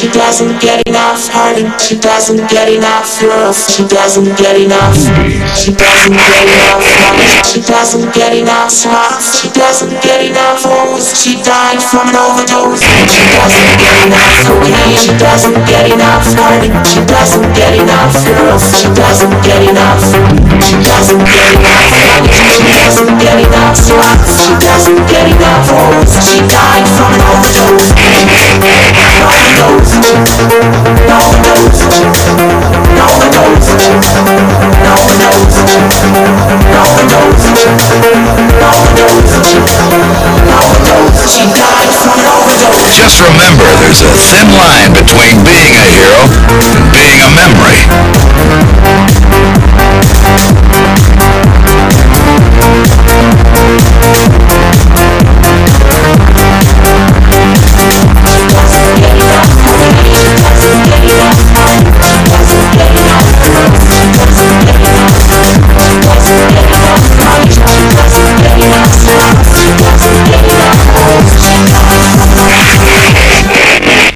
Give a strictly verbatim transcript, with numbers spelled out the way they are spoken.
She doesn't get enough honey. She doesn't get enough love. She doesn't get enough. She doesn't get enough honey. She doesn't get enough smiles. She doesn't get enough hoes. She died from an overdose. She doesn't get enough cocaine. She doesn't get enough honey. She doesn't get enough love. She doesn't get enough. She doesn't get enough honey. She doesn't get enough smiles. She doesn't get enough hoes. She died from an overdose. Overdose. Overdose. Overdose. Overdose. Overdose. Overdose. She died from an overdose. Just remember, there's a thin line between being a hero and being a memory.